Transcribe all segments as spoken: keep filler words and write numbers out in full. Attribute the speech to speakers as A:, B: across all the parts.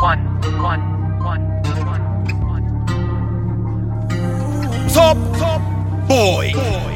A: one, one, one, one, one.
B: Top, top boy. boy.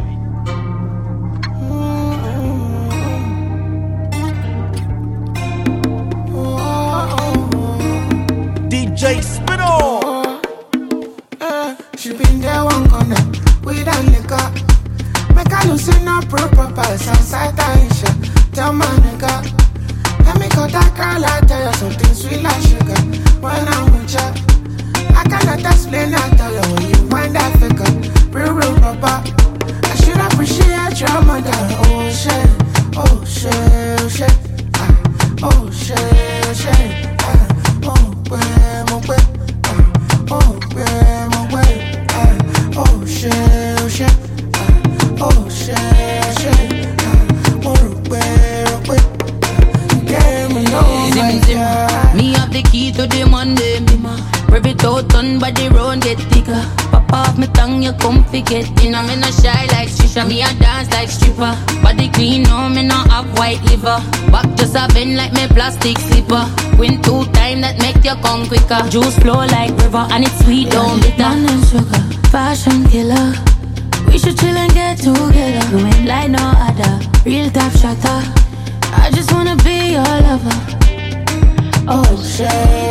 B: D J Spino.
C: Uh, she been there one corner with a nigga. Make a lose in a proper pass outside Aisha. Tell my nigga, let me cut that girl, I tell you something sweet like sugar. When I'm with ya, I cannot explain, I tell you when you find that figure. Real, real papa, I should appreciate your mother. Oh shit, oh shit, oh shit, ah, oh shit, oh shit, ah, oh ouais, mon ouais, ah, oh ouais, mon ouais, ah, oh shit, oh shit, ah, oh shit, oh shit, ah, oh ouais, oh ouais.
D: Me have the key to the Monday, rev it out on body round get thicker. Pop off my tongue, you come forget. You know me no shy like shisha, me a dance like stripper. Body clean, no me no have white liver. Back just a bend like me plastic slipper. Win two time that make you come quicker. Juice flow like river and it's sweet, don't bitter.
E: Man and sugar, fashion killer. We should chill and get together. You ain't like no other, real top shotter. I just wanna be your lover.
C: Oh shit.